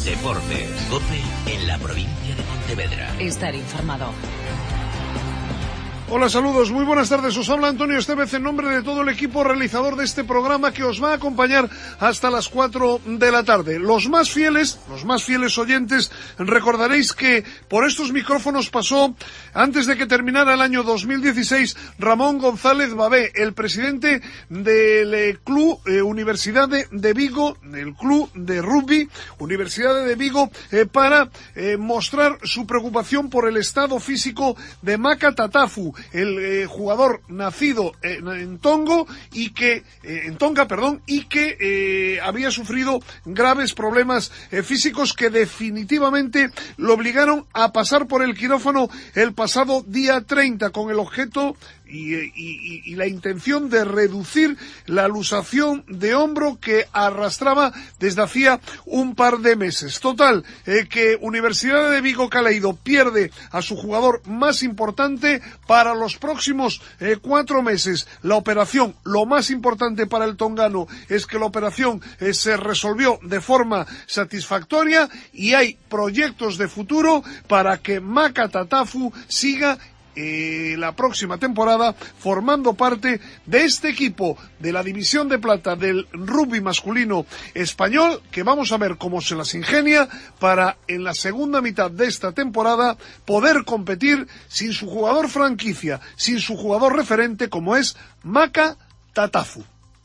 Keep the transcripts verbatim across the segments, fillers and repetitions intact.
Deportes, COPE en la provincia de Pontevedra. Estar informado. Hola, saludos, muy buenas tardes. Os habla Antonio Estevez en nombre de todo el equipo realizador de este programa que os va a acompañar hasta las cuatro de la tarde. Los más fieles, los más fieles oyentes, recordaréis que por estos micrófonos pasó, antes de que terminara el año dos mil dieciséis, Ramón González Babé, el presidente del eh, Club eh, Universidad de, de Vigo, del Club de Rugby, Universidad de Vigo, eh, para eh, mostrar su preocupación por el estado físico de Maka Tatafu, el eh, jugador nacido en, en Tongo y que eh, en Tonga, perdón, y que eh, había sufrido graves problemas eh, físicos que definitivamente lo obligaron a pasar por el quirófano el pasado día treinta con el objeto y, y, y la intención de reducir la luxación de hombro que arrastraba desde hacía un par de meses. Total, eh, que Universidad de Vigo Caleido pierde a su jugador más importante para los próximos eh, cuatro meses. La operación, lo más importante para el tongano es que la operación eh, se resolvió de forma satisfactoria y hay proyectos de futuro para que Maka Tatafu siga Eh, la próxima temporada formando parte de este equipo de la división de plata del rugby masculino español, que vamos a ver cómo se las ingenia para en la segunda mitad de esta temporada poder competir sin su jugador franquicia, sin su jugador referente como es Maka Tatafu.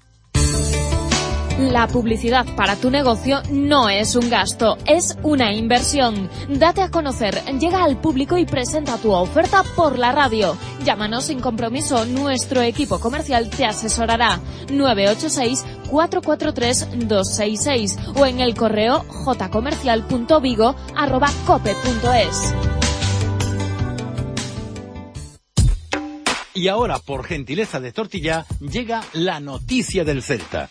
La publicidad para tu negocio no es un gasto, es una inversión. Date a conocer, llega al público y presenta tu oferta por la radio. Llámanos sin compromiso, nuestro equipo comercial te asesorará. nueve ocho seis, cuatro cuatro tres, dos seis seis o en el correo jcomercial.vigo arroba cope punto es. Y ahora, por gentileza de Tortilla, llega la noticia del Celta.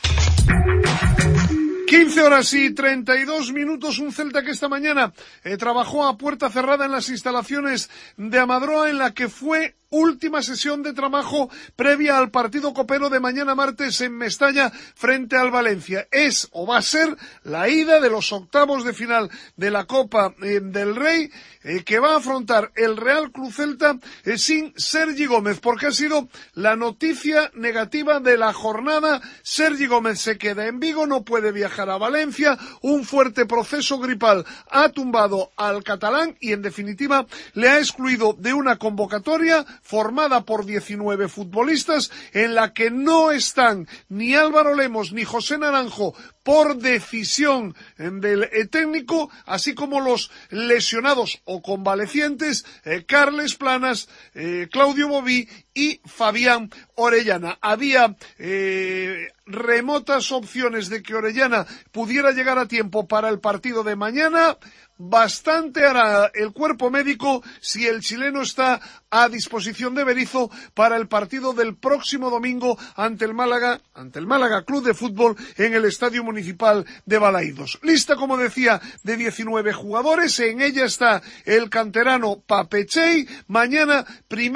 quince horas y treinta y dos minutos, un Celta que esta mañana eh, trabajó a puerta cerrada en las instalaciones de Amadroa, en la que fue última sesión de trabajo previa al partido copero de mañana martes en Mestalla frente al Valencia. Es o va a ser la ida de los octavos de final de la Copa eh, del Rey eh, que va a afrontar el Real Club Celta eh, sin Sergi Gómez, porque ha sido la noticia negativa de la jornada. Sergi Gómez se queda en Vigo, no puede viajar a Valencia, un fuerte proceso gripal ha tumbado al catalán y en definitiva le ha excluido de una convocatoria formada por diecinueve futbolistas en la que no están ni Álvaro Lemos ni José Naranjo por decisión del eh, técnico, así como los lesionados o convalecientes eh, Carles Planas, eh, Claudio Bobí y Fabián Orellana. Había eh, remotas opciones de que Orellana pudiera llegar a tiempo para el partido de mañana. Bastante hará el cuerpo médico si el chileno está a disposición de Berizzo para el partido del próximo domingo ante el Málaga, ante el Málaga Club de Fútbol en el Estadio Municipal de Balaídos. Lista, como decía, de diecinueve jugadores, en ella está el canterano Papechey. Mañana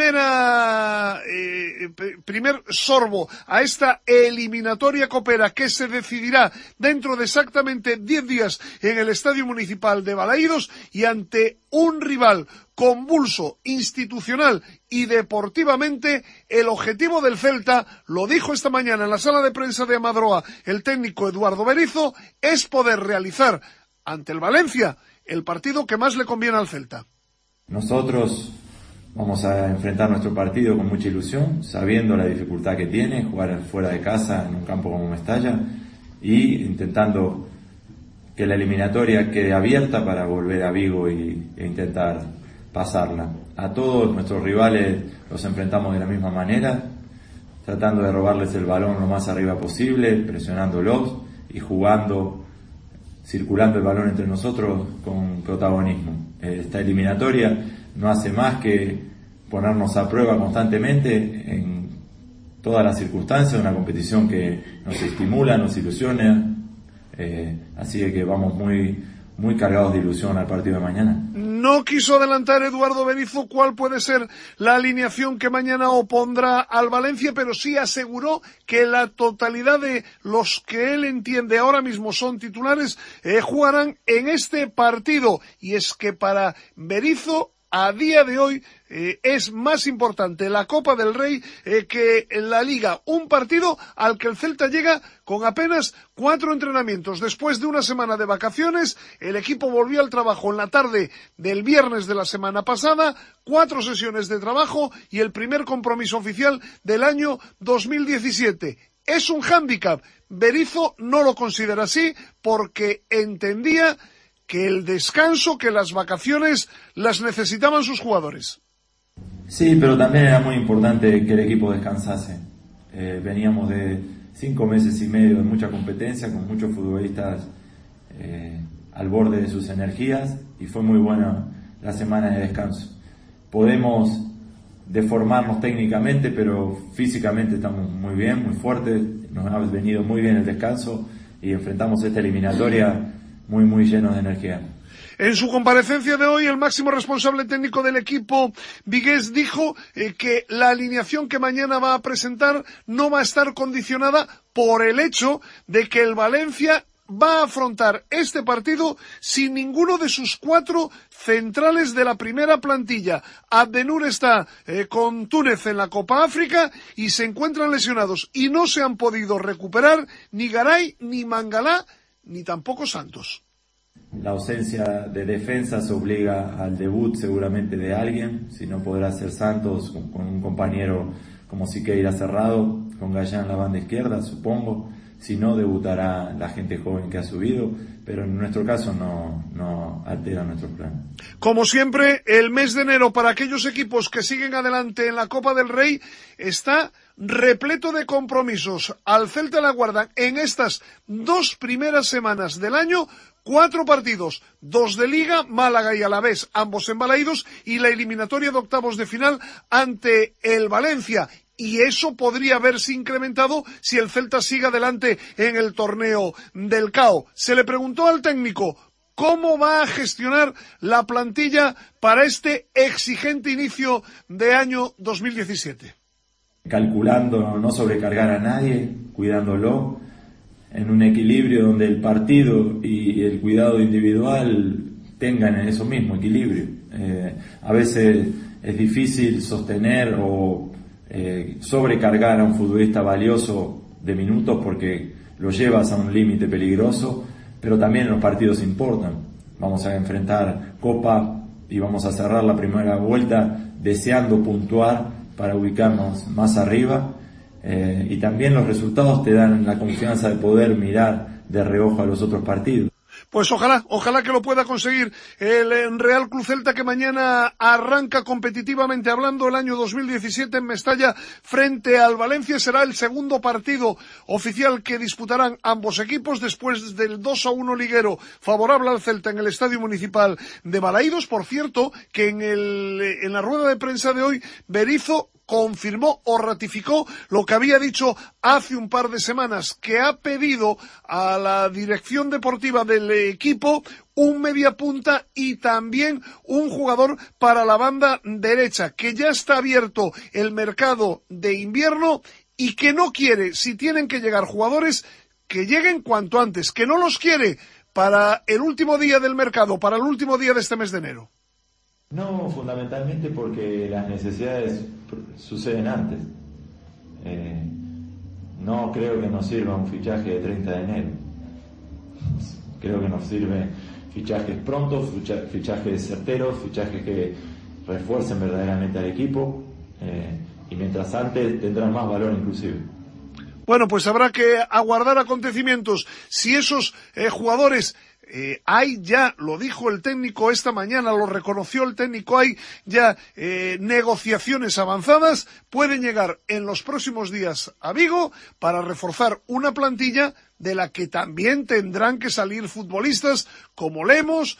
primera eh, primer sorbo a esta eliminatoria copera que se decidirá dentro de exactamente diez días en el Estadio Municipal de Balaídos y ante un rival convulso institucional y deportivamente. El objetivo del Celta, lo dijo esta mañana en la sala de prensa de Amadroa el técnico Eduardo Berizzo, es poder realizar ante el Valencia el partido que más le conviene al Celta. Nosotros vamos a enfrentar nuestro partido con mucha ilusión, sabiendo la dificultad que tiene jugar fuera de casa en un campo como Mestalla y intentando que la eliminatoria quede abierta para volver a Vigo y, e intentar pasarla. A todos nuestros rivales los enfrentamos de la misma manera, tratando de robarles el balón lo más arriba posible, presionándolos y jugando, circulando el balón entre nosotros con protagonismo. Esta eliminatoria no hace más que ponernos a prueba constantemente en todas las circunstancias, una competición que nos estimula, nos ilusiona. Eh, así que vamos muy muy cargados de ilusión al partido de mañana. No quiso adelantar Eduardo Berizzo cuál puede ser la alineación que mañana opondrá al Valencia, pero sí aseguró que la totalidad de los que él entiende ahora mismo son titulares eh, jugarán en este partido. Y es que para Berizzo, a día de hoy, eh, es más importante la Copa del Rey eh, que la Liga. Un partido al que el Celta llega con apenas cuatro entrenamientos. Después de una semana de vacaciones, el equipo volvió al trabajo en la tarde del viernes de la semana pasada, cuatro sesiones de trabajo y el primer compromiso oficial del año dos mil diecisiete. Es un hándicap. Berizzo no lo considera así porque entendía que el descanso, que las vacaciones las necesitaban sus jugadores. Sí, pero también era muy importante que el equipo descansase. Eh, veníamos de cinco meses y medio de mucha competencia, con muchos futbolistas eh, al borde de sus energías, y fue muy buena la semana de descanso. Podemos deformarnos técnicamente, pero físicamente estamos muy bien, muy fuertes, nos ha venido muy bien el descanso y enfrentamos esta eliminatoria muy, muy llenos de energía. En su comparecencia de hoy, el máximo responsable técnico del equipo vigués dijo eh, que la alineación que mañana va a presentar no va a estar condicionada por el hecho de que el Valencia va a afrontar este partido sin ninguno de sus cuatro centrales de la primera plantilla. Abdenur está eh, con Túnez en la Copa África y se encuentran lesionados y no se han podido recuperar ni Garay, ni Mangalá, ni tampoco Santos. La ausencia de defensas obliga al debut seguramente de alguien, si no podrá ser Santos con, con un compañero como Siqueira cerrado, con Gallán en la banda izquierda, supongo. Si no, debutará la gente joven que ha subido, pero en nuestro caso no, no altera nuestro plan. Como siempre, el mes de enero para aquellos equipos que siguen adelante en la Copa del Rey está repleto de compromisos. Al Celta le aguardan en estas dos primeras semanas del año cuatro partidos, dos de Liga, Málaga y Alavés, ambos en Balaídos, y la eliminatoria de octavos de final ante el Valencia. Y eso podría haberse incrementado si el Celta sigue adelante en el torneo del C A O. Se le preguntó al técnico cómo va a gestionar la plantilla para este exigente inicio de año dos mil diecisiete. Calculando no sobrecargar a nadie, cuidándolo, en un equilibrio donde el partido y el cuidado individual tengan eso mismo, equilibrio. Eh, a veces es difícil sostener o eh, sobrecargar a un futbolista valioso de minutos porque lo llevas a un límite peligroso, pero también los partidos importan. Vamos a enfrentar Copa y vamos a cerrar la primera vuelta deseando puntuar para ubicarnos más arriba. Eh, y también los resultados te dan la confianza de poder mirar de reojo a los otros partidos. Pues ojalá, ojalá que lo pueda conseguir el Real Club Celta, que mañana arranca competitivamente hablando el año dos mil diecisiete en Mestalla frente al Valencia. Será el segundo partido oficial que disputarán ambos equipos después del dos a uno liguero favorable al Celta en el Estadio Municipal de Balaídos. Por cierto, que en, el, en la rueda de prensa de hoy, Berizzo confirmó o ratificó lo que había dicho hace un par de semanas, que ha pedido a la dirección deportiva del equipo un mediapunta y también un jugador para la banda derecha, que ya está abierto el mercado de invierno y que no quiere, si tienen que llegar jugadores, que lleguen cuanto antes, que no los quiere para el último día del mercado, para el último día de este mes de enero. No, fundamentalmente porque las necesidades suceden antes. Eh, no creo que nos sirva un fichaje de treinta de enero. Creo que nos sirven fichajes prontos, fichajes certeros, fichajes que refuercen verdaderamente al equipo, eh, y mientras antes tendrán más valor inclusive. Bueno, pues habrá que aguardar acontecimientos. Si esos eh, jugadores Eh, hay ya, lo dijo el técnico esta mañana, lo reconoció el técnico, hay ya eh, negociaciones avanzadas, pueden llegar en los próximos días a Vigo para reforzar una plantilla de la que también tendrán que salir futbolistas como Lemos,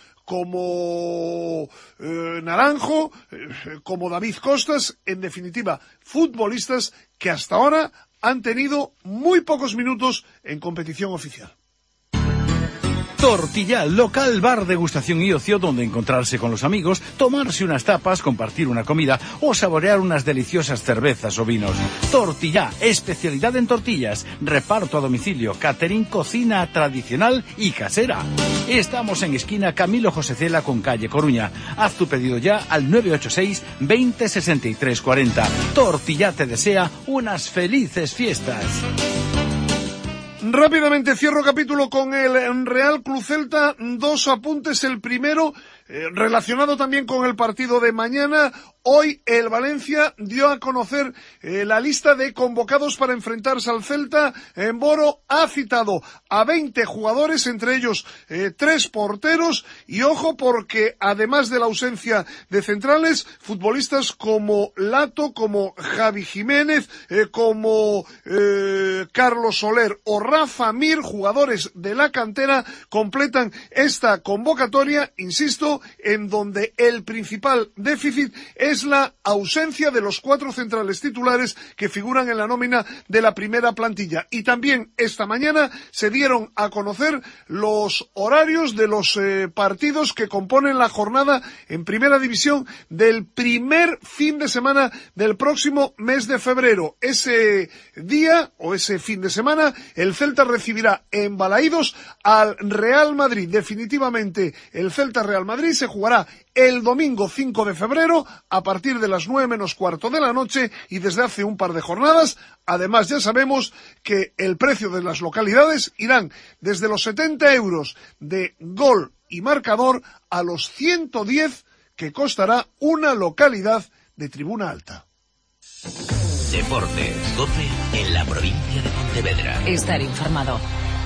como eh, Naranjo, eh, como David Costas, en definitiva, futbolistas que hasta ahora han tenido muy pocos minutos en competición oficial. Tortilla, local, bar, degustación y ocio donde encontrarse con los amigos, tomarse unas tapas, compartir una comida o saborear unas deliciosas cervezas o vinos. Tortilla, especialidad en tortillas, reparto a domicilio, catering, cocina tradicional y casera. Estamos en esquina Camilo José Cela con calle Coruña. Haz tu pedido ya al nueve ocho seis, veinte, sesenta y tres, cuarenta. Tortilla te desea unas felices fiestas. Rápidamente cierro capítulo con el Real Club Celta. Dos apuntes. El primero, eh, relacionado también con el partido de mañana. Hoy el Valencia dio a conocer eh, la lista de convocados para enfrentarse al Celta. En Boro ha citado a veinte jugadores, entre ellos eh, tres porteros. Y ojo porque además de la ausencia de centrales, futbolistas como Lato, como Javi Jiménez, eh, como eh, Carlos Soler o Rafa Mir, jugadores de la cantera, completan esta convocatoria, insisto, en donde el principal déficit es la ausencia de los cuatro centrales titulares que figuran en la nómina de la primera plantilla. Y también esta mañana se dieron a conocer los horarios de los eh, partidos que componen la jornada en primera división del primer fin de semana del próximo mes de febrero. Ese día o ese fin de semana el Celta recibirá en Balaídos al Real Madrid. Definitivamente el Celta Real Madrid se jugará el domingo cinco de febrero a partir de las nueve menos cuarto de la noche y desde hace un par de jornadas. Además ya sabemos que el precio de las localidades irán desde los setenta euros de gol y marcador a los ciento diez que costará una localidad de tribuna alta. Deportes, COPE en la provincia de Pontevedra. Estar informado.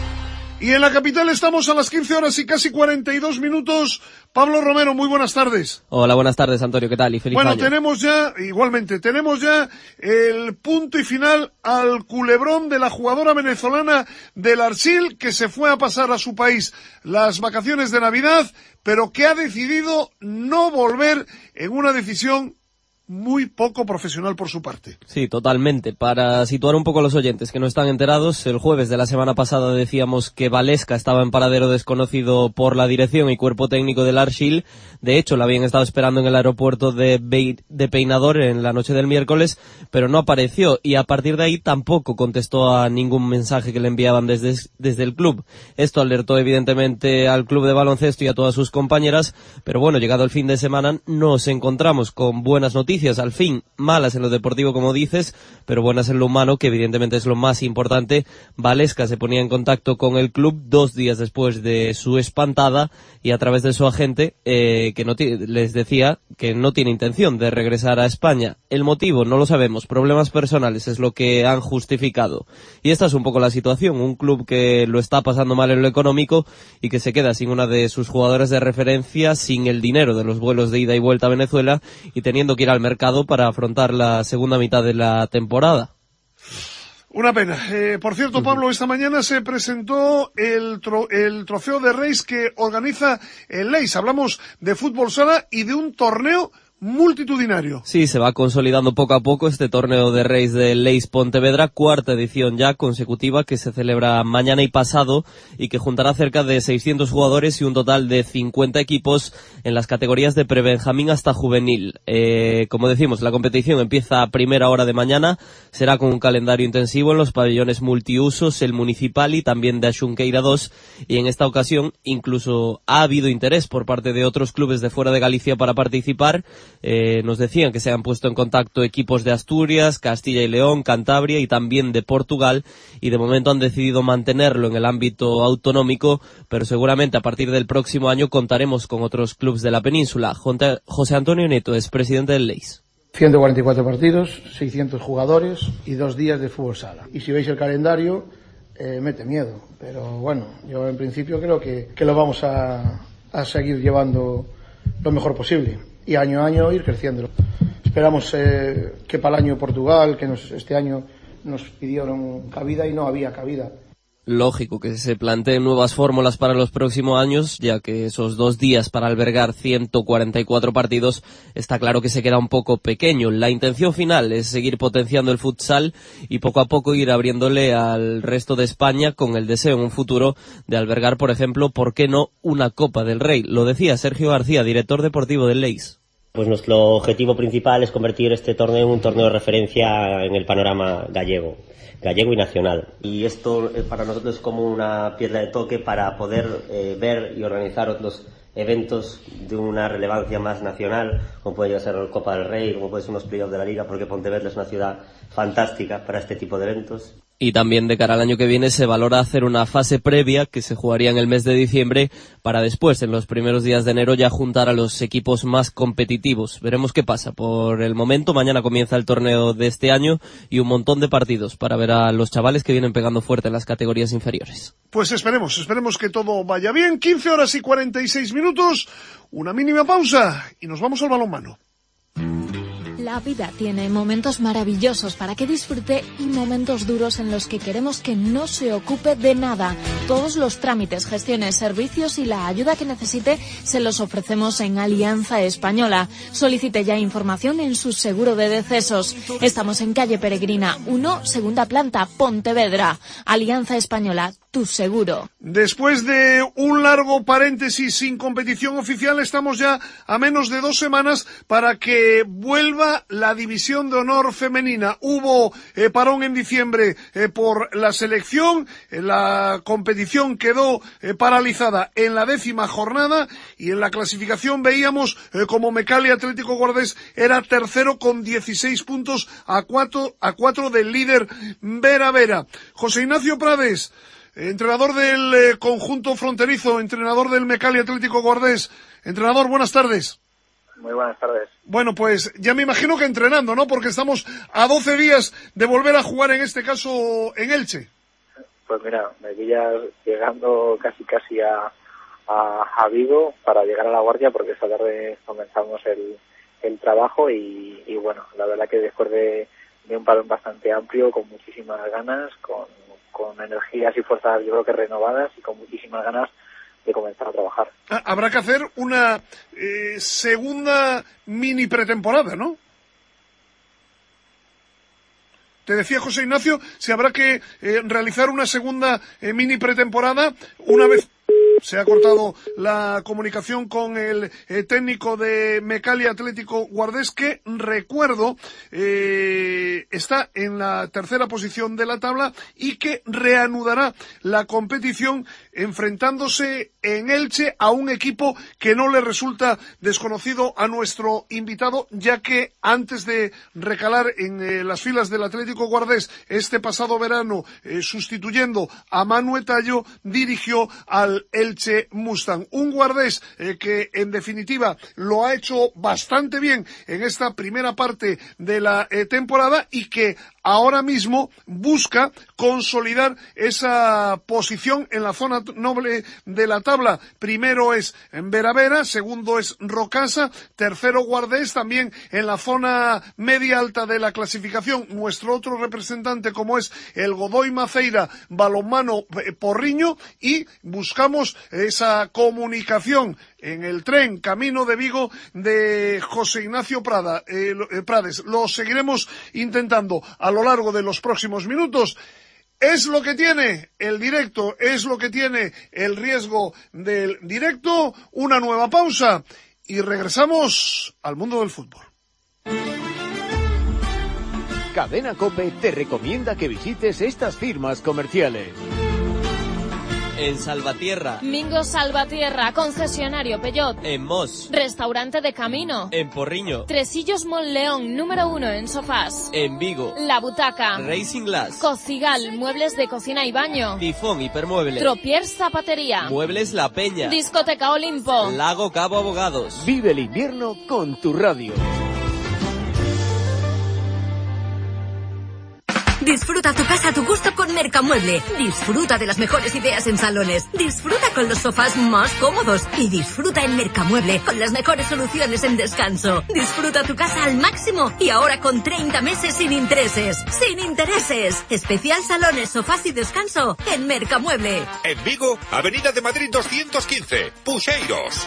Y en la capital estamos a las quince horas y casi cuarenta y dos minutos. Pablo Romero, muy buenas tardes. Hola, buenas tardes, Antonio, ¿qué tal? Y feliz bueno, año. Bueno, tenemos ya, igualmente, tenemos ya el punto y final al culebrón de la jugadora venezolana del Arsil, que se fue a pasar a su país las vacaciones de Navidad, pero que ha decidido no volver en una decisión muy poco profesional por su parte. Sí, totalmente. Para situar un poco a los oyentes que no están enterados, el jueves de la semana pasada decíamos que Valesca estaba en paradero desconocido por la dirección y cuerpo técnico del Arsil. De hecho, la habían estado esperando en el aeropuerto de, Be- de Peinador en la noche del miércoles, pero no apareció y a partir de ahí tampoco contestó a ningún mensaje que le enviaban desde, desde el club. Esto alertó evidentemente al club de baloncesto y a todas sus compañeras, pero bueno, llegado el fin de semana nos encontramos con buenas noticias. Al fin, malas en lo deportivo como dices, pero buenas en lo humano, que evidentemente es lo más importante. Valesca se ponía en contacto con el club dos días después de su espantada y a través de su agente eh, que no t- les decía que no tiene intención de regresar a España. El motivo no lo sabemos, problemas personales es lo que han justificado. Y esta es un poco la situación, un club que lo está pasando mal en lo económico y que se queda sin una de sus jugadoras de referencia, sin el dinero de los vuelos de ida y vuelta a Venezuela y teniendo que ir al mercado para afrontar la segunda mitad de la temporada. Una pena. Eh, por cierto, Pablo, esta mañana se presentó el, tro- el trofeo de Reis que organiza el Leis. Hablamos de fútbol sala y de un torneo multitudinario. Sí, se va consolidando poco a poco este torneo de Reis de Leis Pontevedra, cuarta edición ya consecutiva que se celebra mañana y pasado y que juntará cerca de seiscientos jugadores y un total de cincuenta equipos en las categorías de prebenjamín hasta juvenil. Eh, como decimos, la competición empieza a primera hora de mañana, será con un calendario intensivo en los pabellones multiusos, el municipal y también de Axunqueira dos, y en esta ocasión incluso ha habido interés por parte de otros clubes de fuera de Galicia para participar. Eh, nos decían que se han puesto en contacto equipos de Asturias, Castilla y León, Cantabria y también de Portugal, y de momento han decidido mantenerlo en el ámbito autonómico, pero seguramente a partir del próximo año contaremos con otros clubes de la península. José Antonio Neto es presidente del Leis. ciento cuarenta y cuatro partidos, seiscientos jugadores y dos días de fútbol sala. Y si veis el calendario, eh, mete miedo, pero bueno, yo en principio creo que, que lo vamos a, a seguir llevando lo mejor posible. Y año a año ir creciendo. Esperamos eh, que para el año Portugal, que nos, este año nos pidieron cabida y no había cabida. Lógico que se planteen nuevas fórmulas para los próximos años, ya que esos dos días para albergar ciento cuarenta y cuatro partidos está claro que se queda un poco pequeño. La intención final es seguir potenciando el futsal y poco a poco ir abriéndole al resto de España con el deseo en un futuro de albergar, por ejemplo, ¿por qué no una Copa del Rey? Lo decía Sergio García, director deportivo del Leis. Pues nuestro objetivo principal es convertir este torneo en un torneo de referencia en el panorama gallego. gallego y nacional. Y esto eh, para nosotros es como una piedra de toque para poder eh, ver y organizar otros eventos de una relevancia más nacional, como puede ser la Copa del Rey, como puede ser unos playoffs de la Liga, porque Pontevedra es una ciudad fantástica para este tipo de eventos. Y también de cara al año que viene se valora hacer una fase previa que se jugaría en el mes de diciembre para después, en los primeros días de enero, ya juntar a los equipos más competitivos. Veremos qué pasa. Por el momento, mañana comienza el torneo de este año y un montón de partidos para ver a los chavales que vienen pegando fuerte en las categorías inferiores. Pues esperemos, esperemos que todo vaya bien. quince horas y cuarenta y seis minutos, una mínima pausa y nos vamos al balonmano. La vida tiene momentos maravillosos para que disfrute y momentos duros en los que queremos que no se ocupe de nada. Todos los trámites, gestiones, servicios y la ayuda que necesite se los ofrecemos en Alianza Española. Solicite ya información en su seguro de decesos. Estamos en calle Peregrina uno, segunda planta, Pontevedra. Alianza Española, tu seguro. Después de un largo paréntesis sin competición oficial, estamos ya a menos de dos semanas para que vuelva la división de honor femenina. Hubo eh, parón en diciembre eh, por la selección, eh, la competición quedó eh, paralizada en la décima jornada y en la clasificación veíamos eh, como Mecalia Atlético Guardés era tercero con dieciséis puntos a cuatro, a cuatro del líder Vera Vera. José Ignacio Prades, entrenador del eh, conjunto fronterizo, entrenador del Mecalia Atlético Guardés. Entrenador, buenas tardes. Muy buenas tardes. Bueno, pues ya me imagino que entrenando, ¿no? Porque estamos a doce días de volver a jugar, en este caso, en Elche. Pues mira, me pillas llegando casi casi a, a, a Vigo para llegar a La Guardia, porque esta tarde comenzamos el, el trabajo y, y bueno, la verdad que después de, de un parón bastante amplio, con muchísimas ganas, con, con energías y fuerzas yo creo que renovadas y con muchísimas ganas de comenzar a trabajar. Habrá que hacer una eh, segunda mini pretemporada, ¿no? Te decía José Ignacio, si habrá que eh, realizar una segunda eh, mini pretemporada una vez... Se ha cortado la comunicación con el eh, técnico de Mecalia Atlético Guardés, que, recuerdo, eh, está en la tercera posición de la tabla y que reanudará la competición enfrentándose en Elche a un equipo que no le resulta desconocido a nuestro invitado, ya que antes de recalar en eh, las filas del Atlético Guardés este pasado verano, eh, sustituyendo a Manu Tallo, dirigió al Elche Mustang, un Guardés eh, que en definitiva lo ha hecho bastante bien en esta primera parte de la eh, temporada y que ahora mismo busca consolidar esa posición en la zona noble de la tabla. Primero es Vera Vera, segundo es Rocasa, tercero Guardés, también en la zona media alta de la clasificación nuestro otro representante como es el Godoy Maceira Balonmano Porriño, y buscamos esa comunicación en el tren camino de Vigo de José Ignacio Prada, eh, Prades. Lo seguiremos intentando a lo largo de los próximos minutos. Es lo que tiene el directo, es lo que tiene el riesgo del directo. Una nueva pausa y regresamos al mundo del fútbol. Cadena COPE te recomienda que visites estas firmas comerciales. En Salvatierra. Mingo Salvatierra, concesionario Peugeot. En Mos. Restaurante de Camino. En Porriño. Tresillos Monleón, número uno en sofás. En Vigo. La Butaca. Racing Glass. Cocigal, muebles de cocina y baño. Tifón Hipermueble. Tropier Zapatería. Muebles La Peña. Discoteca Olimpo. Lago Cabo Abogados. Vive el invierno con tu radio. Disfruta tu casa a tu gusto con Mercamueble. Disfruta de las mejores ideas en salones. Disfruta con los sofás más cómodos. Y disfruta en Mercamueble con las mejores soluciones en descanso. Disfruta tu casa al máximo y ahora con treinta meses sin intereses. ¡Sin intereses! Especial salones, sofás y descanso en Mercamueble. En Vigo, Avenida de Madrid doscientos quince, Puxeiros.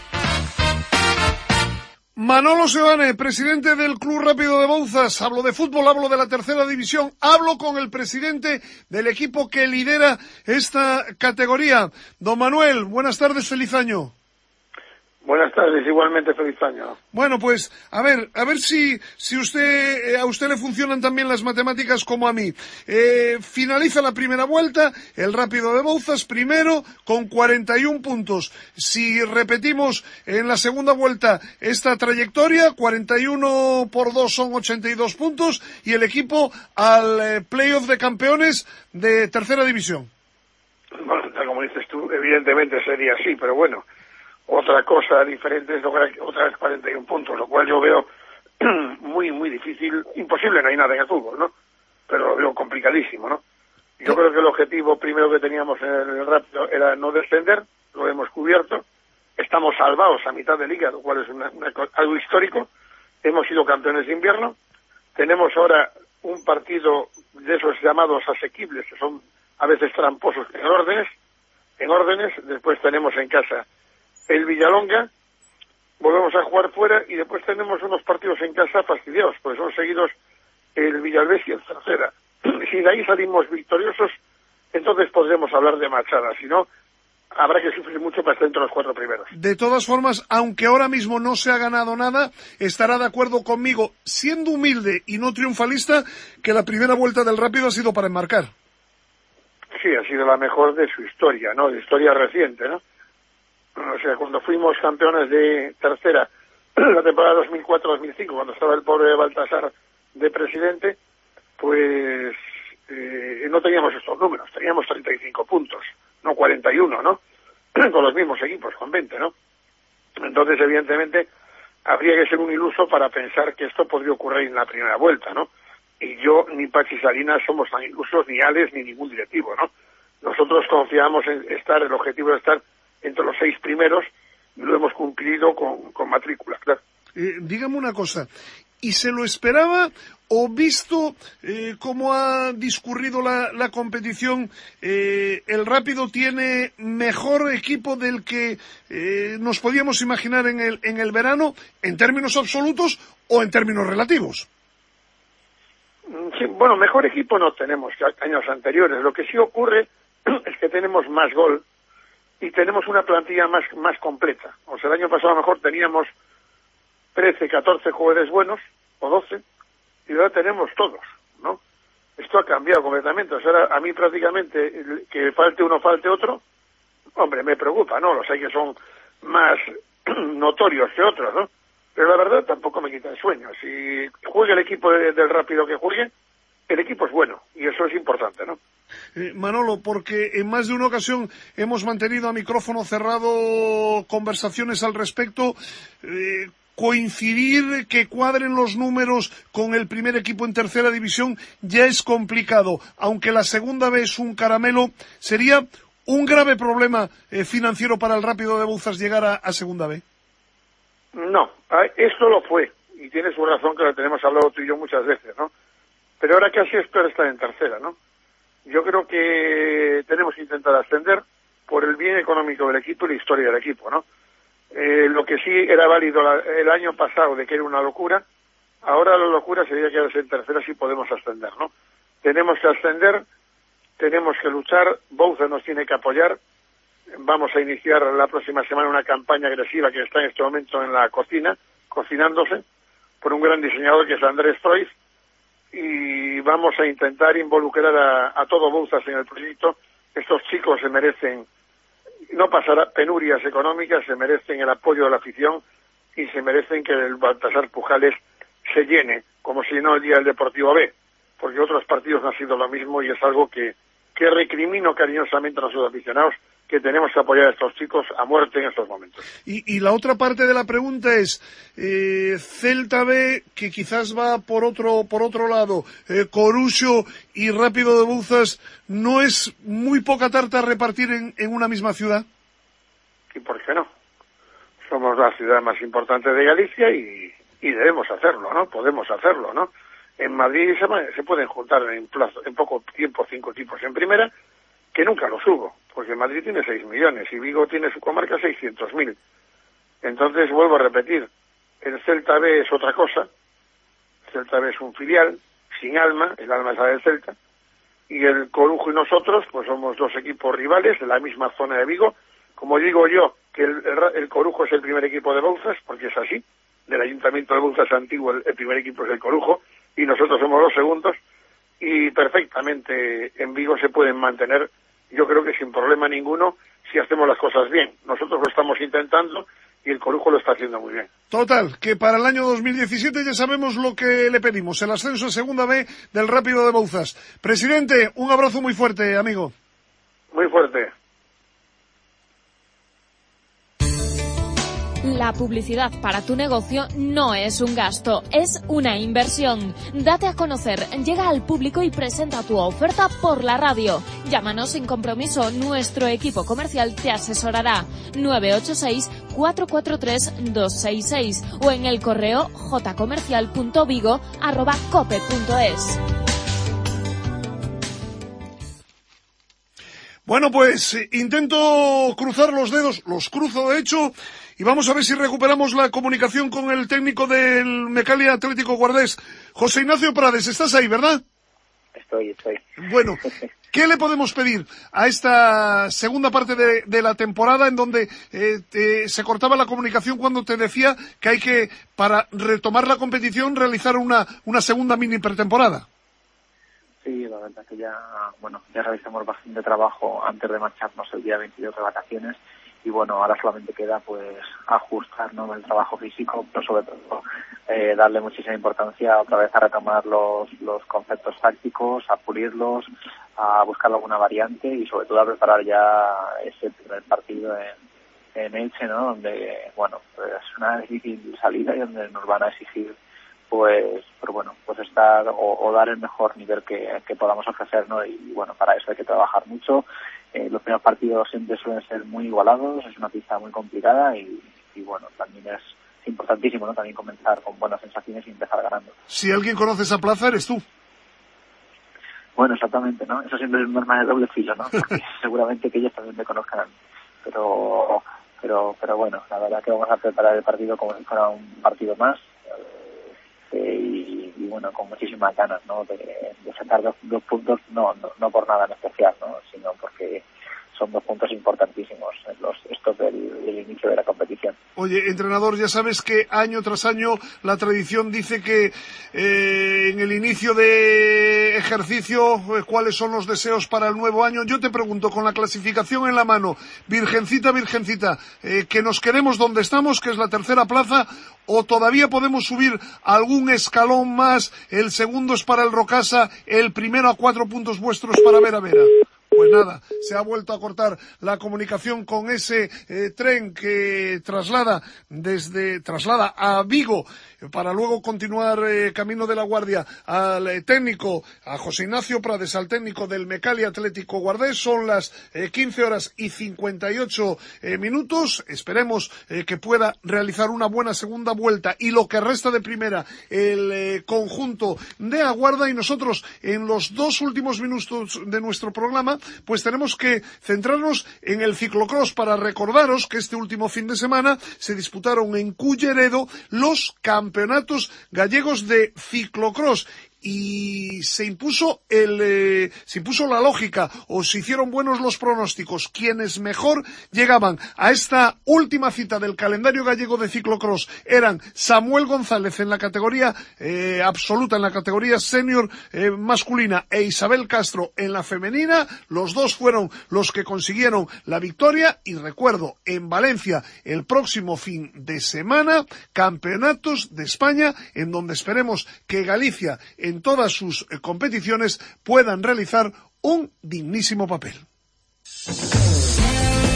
Manolo Seoane, presidente del Club Rápido de Bouzas. Hablo de fútbol, hablo de la tercera división, hablo con el presidente del equipo que lidera esta categoría. Don Manuel, buenas tardes, feliz año. Buenas tardes, igualmente feliz año. Bueno, pues, a ver, a ver si, si usted, eh, a usted le funcionan también las matemáticas como a mí. Eh, finaliza la primera vuelta, el Rápido de Bouzas primero con cuarenta y un puntos. Si repetimos en la segunda vuelta esta trayectoria, cuarenta y uno por dos son ochenta y dos puntos y el equipo al eh, playoff de campeones de tercera división. Bueno, como dices tú, evidentemente sería así, pero bueno. Otra cosa diferente es lograr otra vez cuarenta y un puntos, lo cual yo veo muy, muy difícil, imposible, no hay nada en el fútbol, ¿no? Pero lo veo complicadísimo, ¿no? Yo creo que el objetivo primero que teníamos en el Rápido era no descender, lo hemos cubierto, estamos salvados a mitad de liga, lo cual es una, una, algo histórico, hemos sido campeones de invierno, tenemos ahora un partido de esos llamados asequibles, que son a veces tramposos, en órdenes, en órdenes, después tenemos en casa el Villalonga, volvemos a jugar fuera y después tenemos unos partidos en casa fastidiados, pues son seguidos el Villalbés y el Tercera. Si de ahí salimos victoriosos, entonces podremos hablar de machada, si no, habrá que sufrir mucho para estar entre los cuatro primeros. De todas formas, aunque ahora mismo no se ha ganado nada, estará de acuerdo conmigo, siendo humilde y no triunfalista, que la primera vuelta del Rápido ha sido para enmarcar. Sí, ha sido la mejor de su historia, ¿no? De historia reciente, ¿no? O sea, cuando fuimos campeones de tercera, la temporada dos mil cuatro dos mil cinco, cuando estaba el pobre Baltasar de presidente, pues eh, no teníamos estos números, teníamos treinta y cinco puntos, no cuarenta y uno, ¿no? Con los mismos equipos, con veinte, ¿no? Entonces, evidentemente, habría que ser un iluso para pensar que esto podría ocurrir en la primera vuelta, ¿no? Y yo, ni Pachi Salinas somos tan ilusos, ni Alex, ni ningún directivo, ¿no? Nosotros confiamos en estar, el objetivo de estar entre los seis primeros, y lo hemos cumplido con, con matrícula, claro. Eh, dígame una cosa, ¿y se lo esperaba o visto eh, cómo ha discurrido la, la competición, eh, el Rápido tiene mejor equipo del que eh, nos podíamos imaginar en el, en el verano, en términos absolutos o en términos relativos? Sí, bueno, mejor equipo no tenemos que años anteriores. Lo que sí ocurre es que tenemos más gol y tenemos una plantilla más más completa. O sea, el año pasado a lo mejor teníamos trece, catorce jugadores buenos, o doce, y ahora tenemos todos, ¿no? Esto ha cambiado completamente. O sea, ahora a mí prácticamente que falte uno, falte otro, hombre, me preocupa, ¿no? Los hay que son más notorios que otros, ¿no? Pero la verdad tampoco me quita el sueño. Si juegue el equipo de, del Rápido que juegue, el equipo es bueno, y eso es importante, ¿no? Eh, Manolo, porque en más de una ocasión hemos mantenido a micrófono cerrado conversaciones al respecto, eh, coincidir que cuadren los números con el primer equipo en tercera división ya es complicado, aunque la segunda vez un caramelo, sería un grave problema eh, financiero para el Rápido de Bouzas llegar a, a segunda B. No, esto lo fue, y tiene su razón que lo tenemos hablado tú y yo muchas veces, ¿no? Pero ahora casi es peor estar en tercera, ¿no? Yo creo que tenemos que intentar ascender por el bien económico del equipo y la historia del equipo, ¿no? Eh, lo que sí era válido la, el año pasado de que era una locura, ahora la locura sería quedarse en tercera si podemos ascender, ¿no? Tenemos que ascender, tenemos que luchar, Bouzas nos tiene que apoyar, vamos a iniciar la próxima semana una campaña agresiva que está en este momento en la cocina, cocinándose, por un gran diseñador que es Andrés Freud, y vamos a intentar involucrar a, a todo Bouzas en el proyecto. Estos chicos se merecen no pasar penurias económicas, se merecen el apoyo de la afición y se merecen que el Baltasar Pujales se llene, como si no el día del Deportivo B, porque otros partidos no han sido lo mismo y es algo que, que recrimino cariñosamente a los aficionados, que tenemos que apoyar a estos chicos a muerte en estos momentos. Y, y la otra parte de la pregunta es, eh, Celta B, que quizás va por otro por otro lado, eh, Coruxo y Rápido de Bouzas, ¿no es muy poca tarta a repartir en, en una misma ciudad? ¿Y por qué no? Somos la ciudad más importante de Galicia y, y debemos hacerlo, ¿no? Podemos hacerlo, ¿no? En Madrid se, se pueden juntar en, plazo, en poco tiempo cinco equipos en primera, que nunca los hubo, porque Madrid tiene seis millones y Vigo tiene su comarca seiscientos mil. Entonces, vuelvo a repetir, el Celta B es otra cosa, el Celta B es un filial, sin alma, el alma es la del Celta, y el Corujo y nosotros, pues somos dos equipos rivales de la misma zona de Vigo. Como digo yo, que el, el, el Corujo es el primer equipo de Bouzas, porque es así, del Ayuntamiento de Bouzas antiguo el, el primer equipo es el Corujo, y nosotros somos los segundos, y perfectamente en Vigo se pueden mantener, yo creo que sin problema ninguno, si hacemos las cosas bien. Nosotros lo estamos intentando y el Corujo lo está haciendo muy bien. Total, que para el año dos mil diecisiete ya sabemos lo que le pedimos, el ascenso a Segunda B del Rápido de Bouzas. Presidente, un abrazo muy fuerte, amigo. Muy fuerte. La publicidad para tu negocio no es un gasto, es una inversión. Date a conocer, llega al público y presenta tu oferta por la radio. Llámanos sin compromiso, nuestro equipo comercial te asesorará. nueve ocho seis, cuatro cuatro tres, dos seis seis o en el correo jcomercial.vigo arroba cope punto es. Bueno, pues intento cruzar los dedos, los cruzo de hecho, y vamos a ver si recuperamos la comunicación con el técnico del Mecalia Atlético Guardés. José Ignacio Prades, ¿estás ahí, verdad? Estoy, estoy. Bueno, ¿qué le podemos pedir a esta segunda parte de, de la temporada en donde eh, te, se cortaba la comunicación cuando te decía que hay que, para retomar la competición, realizar una, una segunda mini pretemporada? Sí, la verdad que ya, bueno, ya realizamos bastante trabajo antes de marcharnos el día veintidós de vacaciones y bueno, ahora solamente queda pues ajustar, ¿no?, el trabajo físico, pero sobre todo eh, darle muchísima importancia otra vez a retomar los, los conceptos tácticos, a pulirlos, a buscar alguna variante y sobre todo a preparar ya ese primer partido en, en Elche, ¿no?, donde, bueno, pues es una difícil salida y donde nos van a exigir pues, pero bueno, pues estar o, o dar el mejor nivel que, que podamos ofrecer, ¿no? Y bueno, para eso hay que trabajar mucho. Eh, los primeros partidos siempre suelen ser muy igualados, es una pista muy complicada y, y bueno, también es importantísimo, ¿no?, también comenzar con buenas sensaciones y empezar ganando. Si alguien conoce esa plaza, eres tú. Bueno, exactamente, ¿no? Eso siempre es un arma de doble filo, ¿no? Porque seguramente que ellos también me conozcan, pero, pero, pero bueno, la verdad que vamos a preparar el partido como si fuera un partido más. Y, y bueno, con muchísimas ganas, ¿no?, de, de sacar dos, dos puntos, no, no no por nada en especial, ¿no?, sino porque son dos puntos importantísimos los estos del, del inicio de la competición. Oye, entrenador, ya sabes que año tras año la tradición dice que eh, en el inicio de ejercicio, eh, ¿cuáles son los deseos para el nuevo año? Yo te pregunto, con la clasificación en la mano, virgencita, virgencita, eh, que nos quedemos donde estamos, que es la tercera plaza, o todavía podemos subir algún escalón más, el segundo es para el Rocasa, el primero a cuatro puntos vuestros para Vera Vera. Pues nada, se ha vuelto a cortar la comunicación con ese eh, tren que traslada desde traslada a Vigo para luego continuar eh, camino de la Guardia al eh, técnico, a José Ignacio Prades, al técnico del Mecalia Atlético Guardés. Son las eh, quince horas y cincuenta y ocho eh, minutos. Esperemos eh, que pueda realizar una buena segunda vuelta y lo que resta de primera el eh, conjunto de Aguarda, y nosotros en los dos últimos minutos de nuestro programa pues tenemos que centrarnos en el ciclocross para recordaros que este último fin de semana se disputaron en Culleredo los campeonatos gallegos de ciclocross y se impuso el eh, se impuso la lógica, o se hicieron buenos los pronósticos. Quienes mejor llegaban a esta última cita del calendario gallego de ciclocross eran Samuel González en la categoría eh, absoluta, en la categoría senior eh, masculina, e Isabel Castro en la femenina. Los dos fueron los que consiguieron la victoria, y recuerdo, en Valencia el próximo fin de semana, campeonatos de España, en donde esperemos que Galicia en todas sus eh, competiciones puedan realizar un dignísimo papel.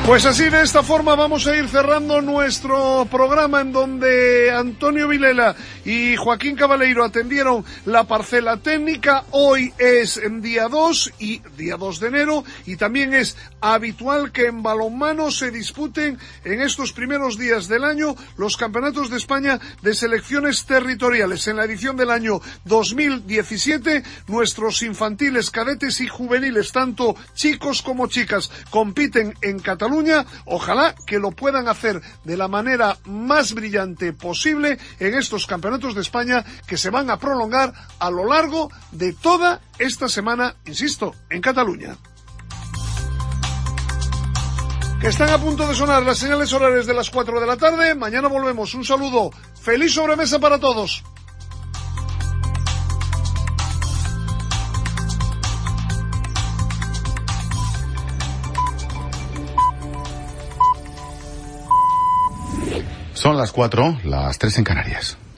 Pues así, de esta forma vamos a ir cerrando nuestro programa, en donde Antonio Vilela y Joaquín Cabaleiro atendieron la parcela técnica. Hoy es día dos y día dos de enero, y también es habitual que en balonmano se disputen en estos primeros días del año los campeonatos de España de selecciones territoriales. En la edición del año dos mil diecisiete, nuestros infantiles, cadetes y juveniles, tanto chicos como chicas, compiten en Cataluña. Ojalá que lo puedan hacer de la manera más brillante posible en estos campeonatos de España, que se van a prolongar a lo largo de toda esta semana, insisto, en Cataluña. Que están a punto de sonar las señales horarias de las cuatro de la tarde. Mañana volvemos. Un saludo. Feliz sobremesa para todos. Son las cuatro, las tres en Canarias.